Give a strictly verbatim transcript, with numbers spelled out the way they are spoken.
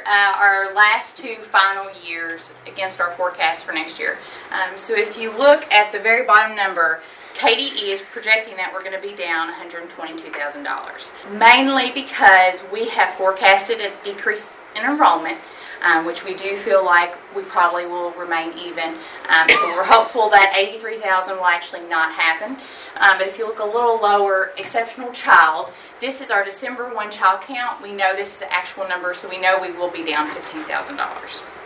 uh, our last two final years against our forecast for next year. Um, so if you look at the very bottom number, K D E is projecting that we're going to be down one hundred twenty-two thousand dollars, mainly because we have forecasted a decrease in enrollment, um, which we do feel like we probably will remain even. Um, so we're hopeful that eighty-three thousand will actually not happen. Um, but if you look a little lower, exceptional child, this is our December first child count. We know this is an actual number, so we know we will be down fifteen thousand dollars.